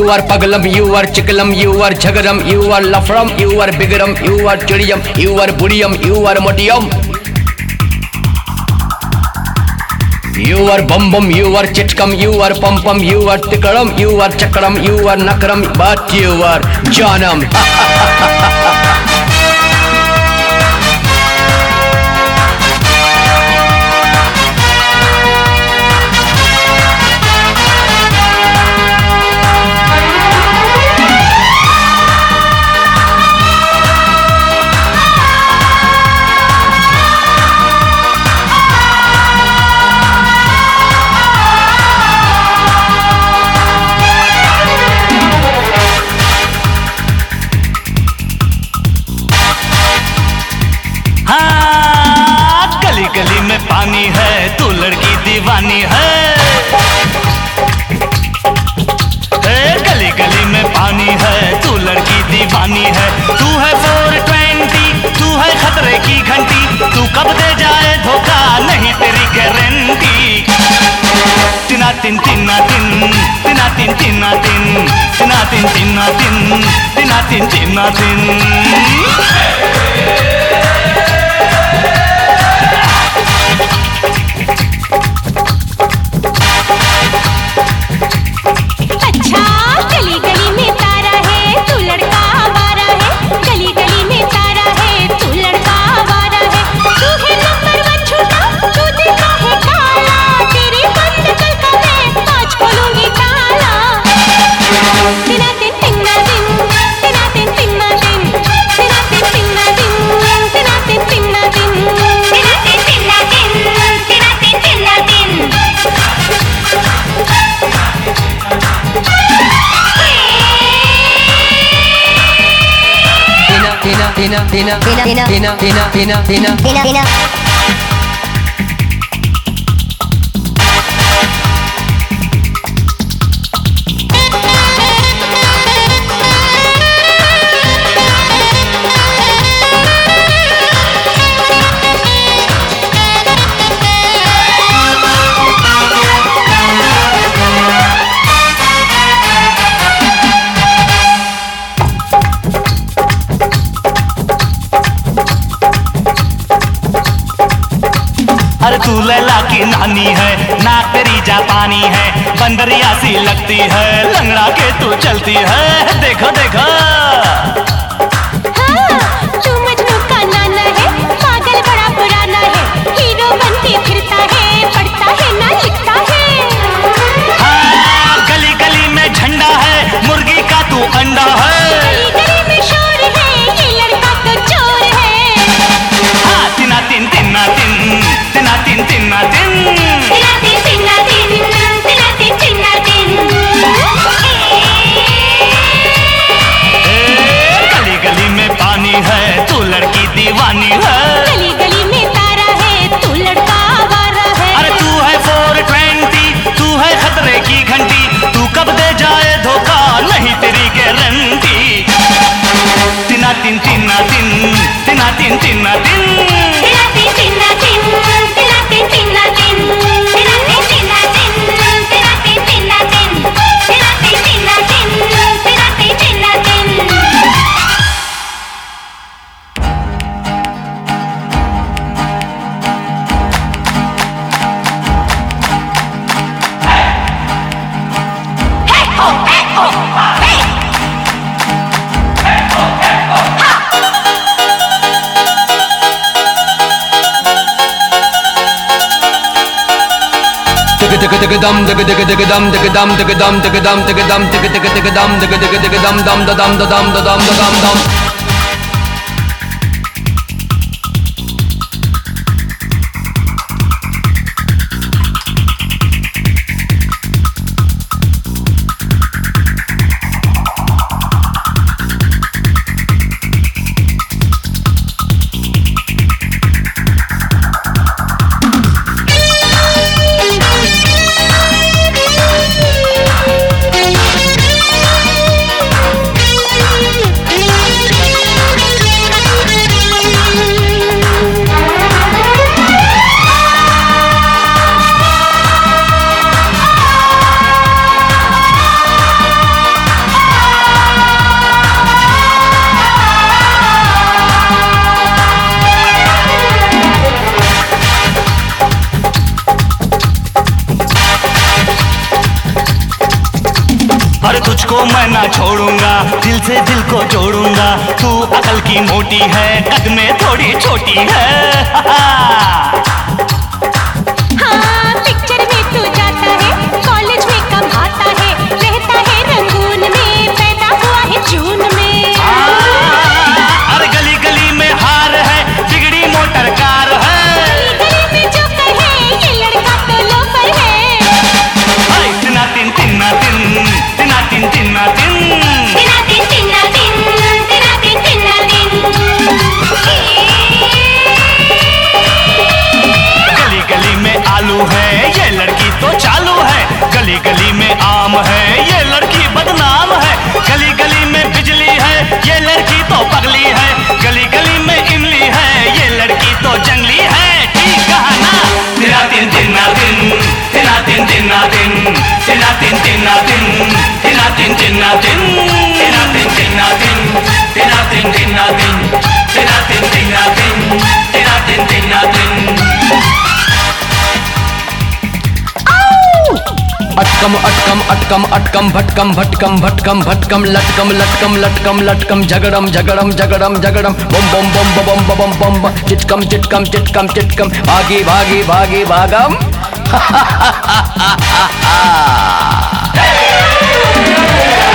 You are pagalam, you are chikalam, you are jhagaram, you are lafram, you are bigaram, you are chidiyam, you are budiyam, you are motiyam. You are bum bum, you are chitkam, you are pum pum, you are tikaram, you are chakram, you are nakram, but you are janam. गली में पानी है, तू लड़की दीवानी है। गली गली में पानी है, तू लड़की दीवानी है। तू है 420, तू है खतरे की घंटी। तू कब दे जाए धोखा, नहीं तेरी गारंटी। तिना तिन तिना तिन, तिना तिन तिना तिन, तिना तिन तिना तिन, तिना तिन तिना तिन। Tina. अरे तू लैला की नानी है, नाक तेरी जापानी है। बंदरिया सी लगती है, लंगड़ा के तू चलती है। देखो देखो तू मजनू का नाना है, पागल बड़ा पुराना है। हीरो बन के फिरता है, पढ़ता है ना लिखता है। हाँ, गली गली में झंडा है, मुर्गी का तू अंडा है। गली गली में शोर है, ये लड़का तो चोर है। हाँ, तिना तिन तिना तिन, तिना तिन तिना तिन, तिना तिन तिना तिन, तिना तिन तिना तिन। गली गली में पानी है, तू लड़की दीवानी है। गली गली में तारा है, तू लड़का आवारा है। अरे तू है 420, तू है खतरे की घंटी। तू कब दे जाए धोखा, नहीं तेरी गारंटी। तिना तिन तिना तिन, तिना तिन तिना तिन, तिना तिन तिना तिन, तिना तिन तिना तिन, तिना तिन तिना तिन, तिना तिन तिना तिन, तिना तिन तिना तिन, तिना तिन तिना तिन। Dum dum dum dum dum dum dum dum dum dum dum. मैं ना छोड़ूंगा, दिल से दिल को जोड़ूंगा। तू अकल की मोटी है, कद में थोड़ी छोटी है। हाँ, पिक्चर में तू जाता है, कॉलेज में कब आता है, रहता है रंगून में, पैदा हुआ है जून में। अरे गली गली में हार है, बिगड़ी मोटर कार है। गली में जो कहे ये लड़का तो लोफर है। हाय तिना तिन तिना तिन, तिना तिन तिना तिन, तिना तिन तिना तिन, तिना तिन तिना तिन। गली गली में आलू है, ये लड़की तो चालू है। गली गली में आम है, ये लड़की बदनाम है। गली गली में बिजली है, ये लड़की तो पगली है। गली गली में इमली है, ये लड़की तो जंगली है। ठीक कहा ना? तिना तिन तिना तिन, तिना तिन तिना तिन, तिना तिन तिना तिन, तिना तिन तिना तिन, तिना तिन तिना तिन, तिना तिन तिना तिन, तिना तिन तिना तिन, तिना तिन तिना तिन। अटकम अटकम अटकम अटकम भटकम भटकम भटकम भटकम लटकम लटकम लटकम लटकम झगड़म झगड़म झगड़म झगड़म बम बम बम बम बम बम बम चिटकम चिटकम चिटकम चिटकम भागी भागी भागी भागम